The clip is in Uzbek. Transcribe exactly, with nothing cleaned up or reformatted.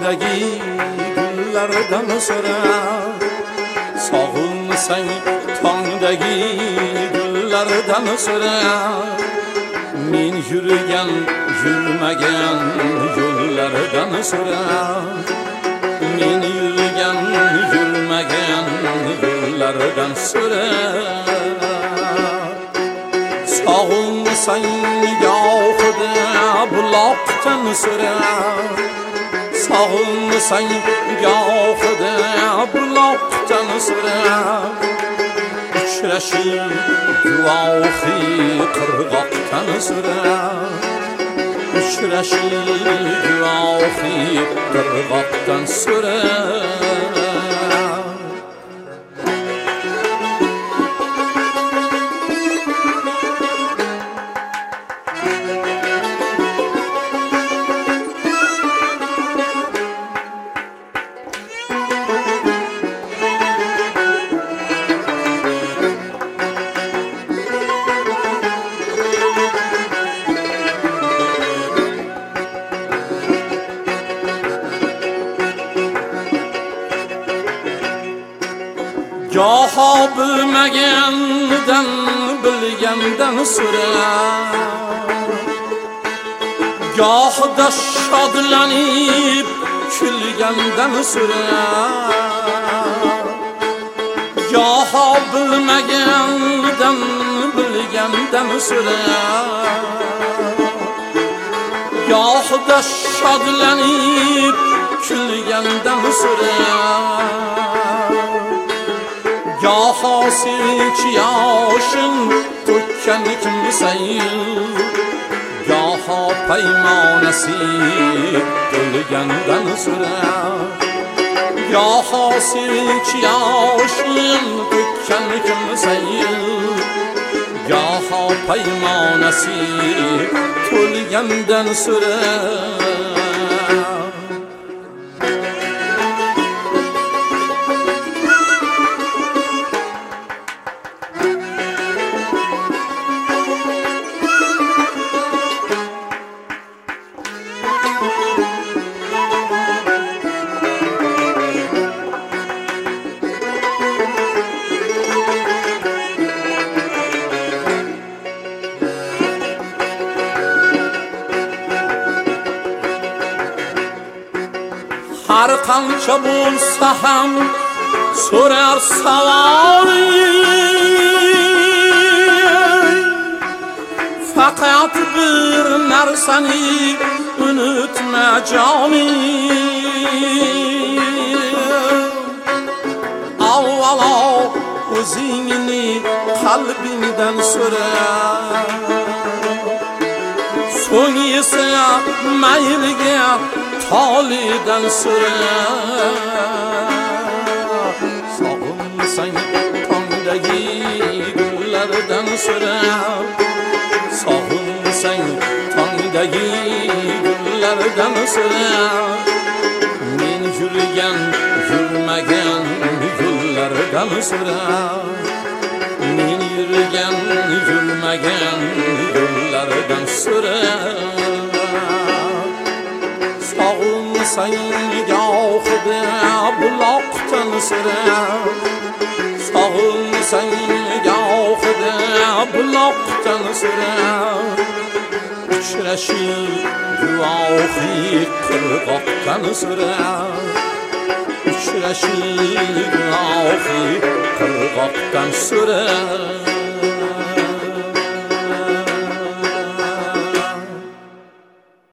tongdagi gullardan so'rar. Sog'insang tongdagi gullardan so'rar. Men yurgan yurmagan yo'llardan so'rar. Men yurgan yurmagan yo'llardan so'rar. Sog'insang gohida buloqdan so'rar. Sog'insang gohida buloqdan so'rar. Uchrashib guvohi qirg'oqdan so'rar. Uchrashib guvohi qirg'oqdan so'rar. Goho bilmagandan bilgandan so'rar. Gohida shodlanib kulgandan so'rar. Goho bilmagandan bilgandan so'rar. Gohida shodlanib kulgandan so'rar. Goho sevinch yoshin to'kkan kimsayin. Goho paymonasi to'lgandan so'rar. Goho sevinch yoshin to'kkan kimsayin. Goho paymonasi to'lgandan so'rar. Har qancha bo'lsa ham so'rar savol. Faqat bir narsani unutma jonim. Avvalo o'zingni qalbingdan so'rar. So'ng esa mayliga holidan so'rar. Sog'insang tongdagi gullardan so'rar. Sog'insang tongdagi gullardan so'rar. Men yurgan yurmagan yo'llardan so'rar. Men yurgan yurmagan yo'llardan so'rar. Sog'insang gohida buloqdan so'rar. Sog'insang gohida buloqdan so'rar. Uchrashib guvohi qirg'oqdan so'rar. Uchrashib guvohi qirg'oqdan so'rar.